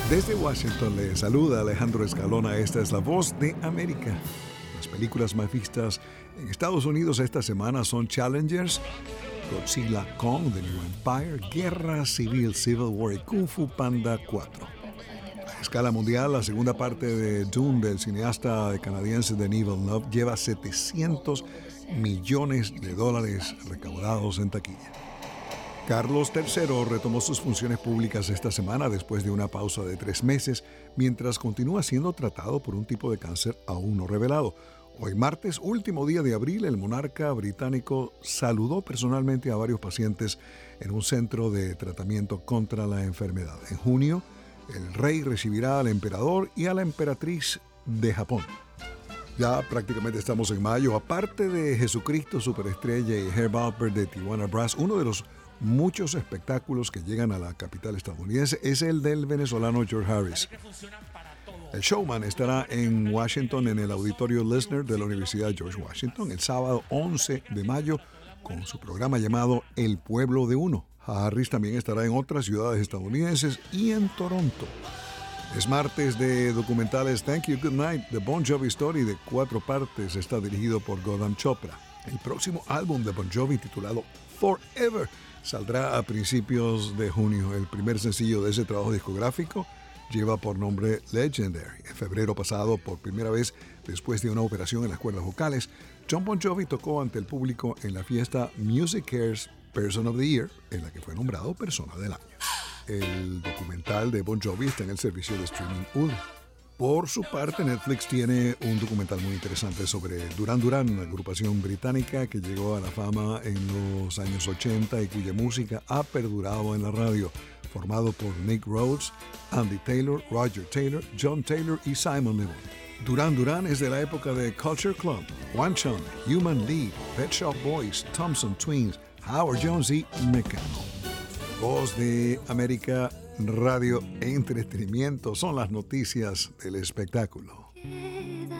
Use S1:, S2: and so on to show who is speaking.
S1: Desde Washington le saluda Alejandro Escalona. Esta es La Voz de América. Las películas más vistas en Estados Unidos esta semana son Challengers, Godzilla Kong, The New Empire, Guerra Civil, Civil War y Kung Fu Panda 4. A escala mundial, la segunda parte de Dune del cineasta canadiense Denis Villeneuve lleva $700 millones recaudados en taquilla. Carlos III retomó sus funciones públicas esta semana después de una pausa de 3 meses, mientras continúa siendo tratado por un tipo de cáncer aún no revelado. Hoy martes, último día de abril, el monarca británico saludó personalmente a varios pacientes en un centro de tratamiento contra la enfermedad. En junio, el rey recibirá al emperador y a la emperatriz de Japón. Ya prácticamente estamos en mayo. Aparte de Jesucristo Superestrella y Herb Alpert de Tijuana Brass, uno de los muchos espectáculos que llegan a la capital estadounidense es el del venezolano George Harris. El showman estará en Washington en el Auditorio Lisner de la Universidad George Washington el sábado 11 de mayo con su programa llamado El Pueblo de Uno. Harris también estará en otras ciudades estadounidenses y en Toronto. Es martes de documentales Thank You, Good Night, The Bon Jovi Story de 4 partes. Está dirigido por Godam Chopra. El próximo álbum de Bon Jovi, titulado Forever, saldrá a principios de junio. El primer sencillo de ese trabajo discográfico lleva por nombre Legendary. En febrero pasado, por primera vez después de una operación en las cuerdas vocales, Jon Bon Jovi tocó ante el público en la fiesta Music Cares Person of the Year, en la que fue nombrado Persona del Año. El documental de Bon Jovi está en el servicio de streaming Hulu. Por su parte, Netflix tiene un documental muy interesante sobre Duran Duran, una agrupación británica que llegó a la fama en los años 80 y cuya música ha perdurado en la radio, formado por Nick Rhodes, Andy Taylor, Roger Taylor, John Taylor y Simon Le Bon. Duran Duran es de la época de Culture Club, One Chun, Human League, Pet Shop Boys, Thompson Twins, Howard Jones y Mecano. Voz de América, radio e entretenimiento son las noticias del espectáculo.